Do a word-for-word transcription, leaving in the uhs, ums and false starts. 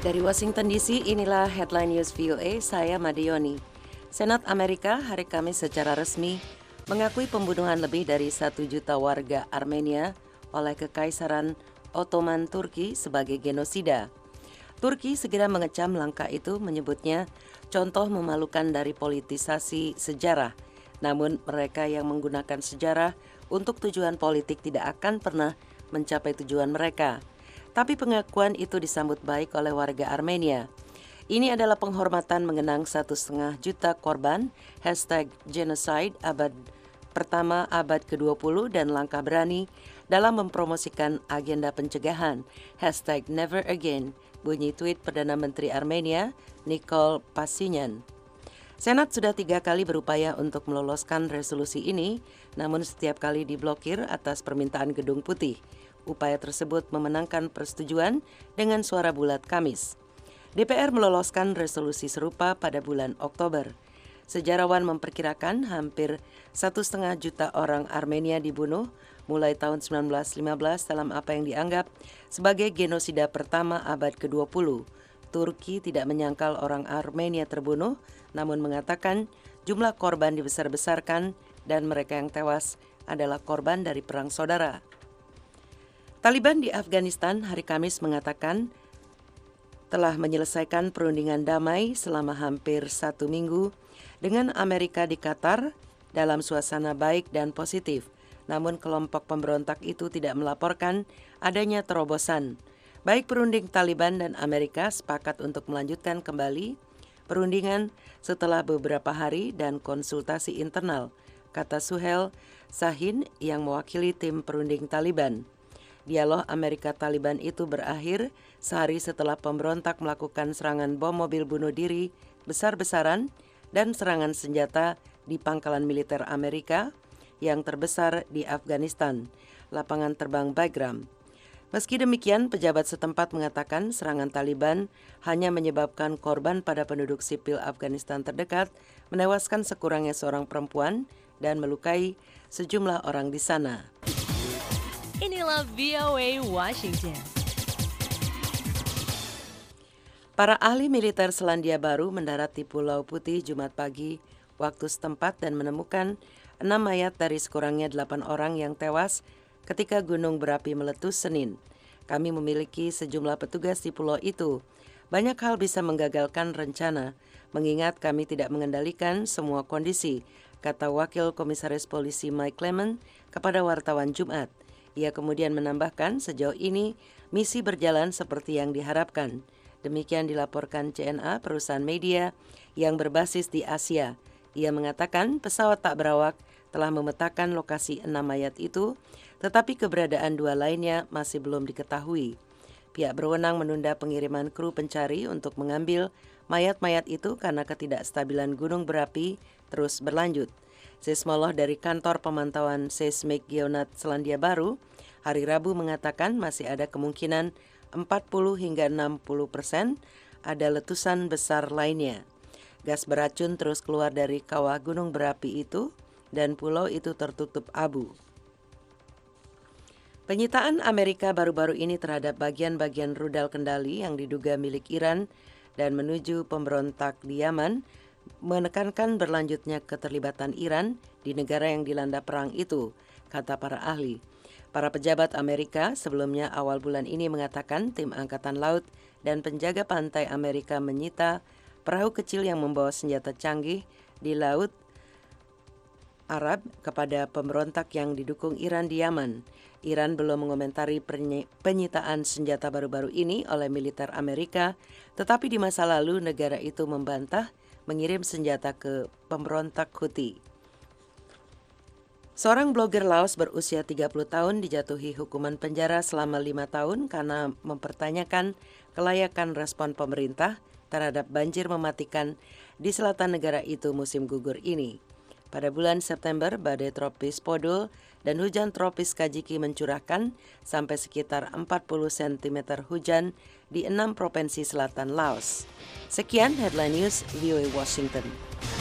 Dari Washington D C, inilah Headline News V O A, saya Madioni. Senat Amerika hari Kamis secara resmi mengakui pembunuhan lebih dari satu juta warga Armenia oleh Kekaisaran Ottoman Turki sebagai genosida. Turki segera mengecam langkah itu, menyebutnya contoh memalukan dari politisasi sejarah. Namun mereka yang menggunakan sejarah untuk tujuan politik tidak akan pernah mencapai tujuan mereka. Tapi pengakuan itu disambut baik oleh warga Armenia. Ini adalah penghormatan mengenang satu setengah juta korban, hashtag genocide abad pertama abad ke dua puluh dan langkah berani dalam mempromosikan agenda pencegahan, hashtag never again, bunyi tweet Perdana Menteri Armenia, Nikol Pashinyan. Senat sudah tiga kali berupaya untuk meloloskan resolusi ini, namun setiap kali diblokir atas permintaan Gedung Putih. Upaya tersebut memenangkan persetujuan dengan suara bulat Kamis. D P R meloloskan resolusi serupa pada bulan Oktober. Sejarawan memperkirakan hampir satu setengah juta orang Armenia dibunuh mulai tahun sembilan belas lima belas dalam apa yang dianggap sebagai genosida pertama abad ke dua puluh. Turki tidak menyangkal orang Armenia terbunuh, namun mengatakan jumlah korban dibesar-besarkan dan mereka yang tewas adalah korban dari perang saudara. Taliban di Afghanistan hari Kamis mengatakan telah menyelesaikan perundingan damai selama hampir satu minggu dengan Amerika di Qatar dalam suasana baik dan positif. Namun kelompok pemberontak itu tidak melaporkan adanya terobosan. Baik perunding Taliban dan Amerika sepakat untuk melanjutkan kembali perundingan setelah beberapa hari dan konsultasi internal, kata Suhail Shahin yang mewakili tim perunding Taliban. Dialog Amerika-Taliban itu berakhir sehari setelah pemberontak melakukan serangan bom mobil bunuh diri besar-besaran dan serangan senjata di pangkalan militer Amerika yang terbesar di Afghanistan, lapangan terbang Bagram. Meski demikian, pejabat setempat mengatakan serangan Taliban hanya menyebabkan korban pada penduduk sipil Afghanistan terdekat, menewaskan sekurangnya seorang perempuan dan melukai sejumlah orang di sana. Inilah V O A Washington. Para ahli militer Selandia Baru mendarat di Pulau Putih Jumat pagi waktu setempat dan menemukan enam mayat dari sekurangnya delapan orang yang tewas ketika gunung berapi meletus Senin. Kami memiliki sejumlah petugas di pulau itu. Banyak hal bisa menggagalkan rencana, mengingat kami tidak mengendalikan semua kondisi, kata Wakil Komisaris Polisi Mike Clement kepada wartawan Jumat. Ia kemudian menambahkan sejauh ini misi berjalan seperti yang diharapkan. Demikian dilaporkan C N A, perusahaan media yang berbasis di Asia. Ia mengatakan pesawat tak berawak telah memetakan lokasi enam mayat itu, tetapi keberadaan dua lainnya masih belum diketahui. Pihak berwenang menunda pengiriman kru pencari untuk mengambil mayat-mayat itu karena ketidakstabilan gunung berapi terus berlanjut. Seismolog dari Kantor Pemantauan Seismik Geonat Selandia Baru hari Rabu mengatakan masih ada kemungkinan empat puluh hingga enam puluh persen ada letusan besar lainnya. Gas beracun terus keluar dari kawah gunung berapi itu dan pulau itu tertutup abu. Penyitaan Amerika baru-baru ini terhadap bagian-bagian rudal kendali yang diduga milik Iran dan menuju pemberontak di Yaman menekankan berlanjutnya keterlibatan Iran di negara yang dilanda perang itu, kata para ahli. Para pejabat Amerika sebelumnya awal bulan ini mengatakan tim Angkatan Laut dan penjaga pantai Amerika menyita perahu kecil yang membawa senjata canggih di Laut Arab kepada pemberontak yang didukung Iran di Yaman. Iran belum mengomentari penyitaan senjata baru-baru ini oleh militer Amerika, tetapi di masa lalu negara itu membantah mengirim senjata ke pemberontak Houthi. Seorang blogger Laos berusia tiga puluh tahun dijatuhi hukuman penjara selama lima tahun karena mempertanyakan kelayakan respon pemerintah terhadap banjir mematikan di selatan negara itu musim gugur ini. Pada bulan September, badai tropis Podul dan hujan tropis Kajiki mencurahkan sampai sekitar empat puluh sentimeter hujan di enam provinsi selatan Laos. Sekian Headline News V O A Washington.